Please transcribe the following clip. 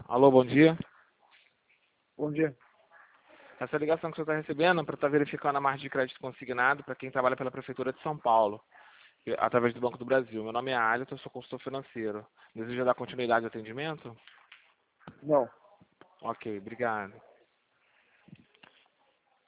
Alô, bom dia. Bom dia. Essa ligação que o senhor está recebendo é para estar verificando a margem de crédito consignado para quem trabalha pela Prefeitura de São Paulo, através do Banco do Brasil. Meu nome é Alisson, eu sou consultor financeiro. Deseja dar continuidade ao atendimento? Não. Ok, obrigado.